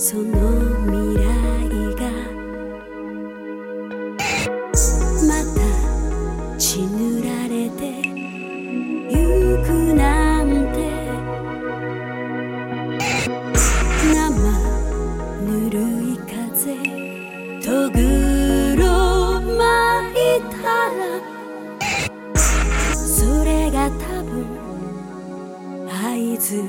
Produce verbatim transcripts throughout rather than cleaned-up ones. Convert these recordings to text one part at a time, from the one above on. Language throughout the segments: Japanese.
その未来がまた血塗られてゆくなんて生ぬるい風とぐろ巻いたらそれが多分合図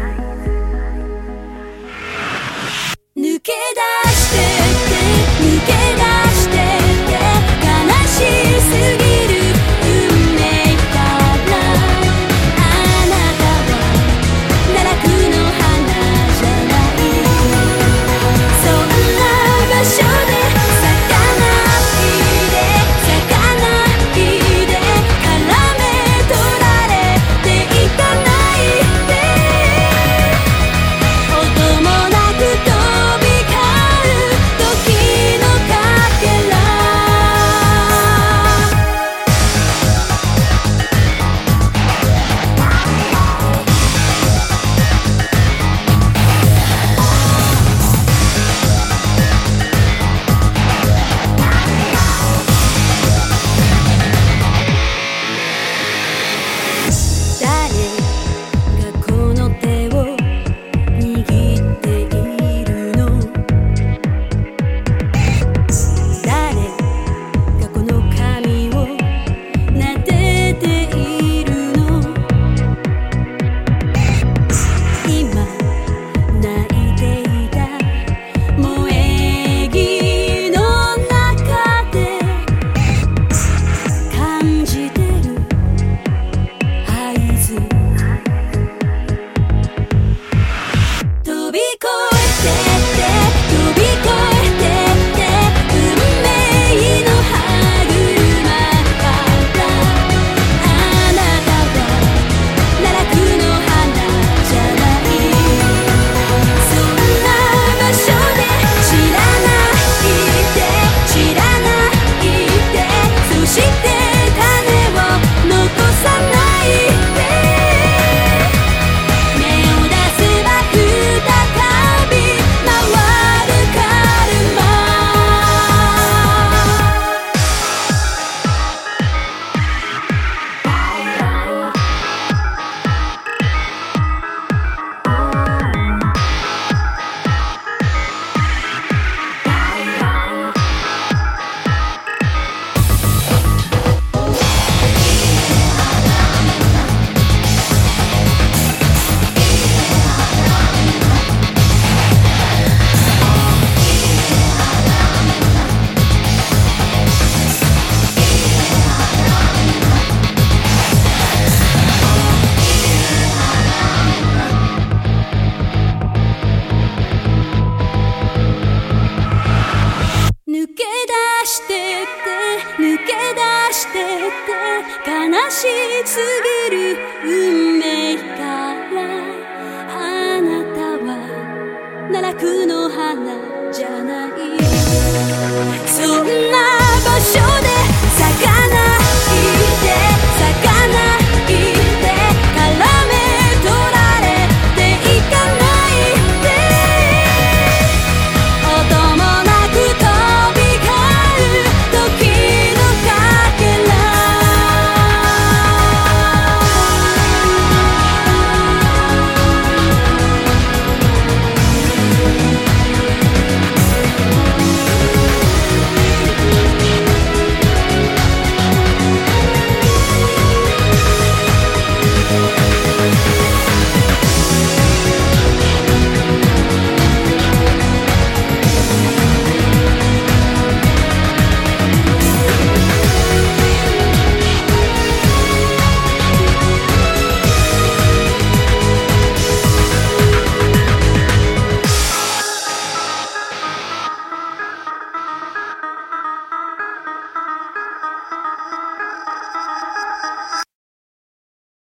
抜け出してって抜け出してって悲しすぎる運命からあなたは奈落の花じゃないそんな場所で咲かないで咲かないで絡め取られていかないで音もなく飛び抜け出してって悲しすぎる運命からあなたは奈落の花じゃないそんな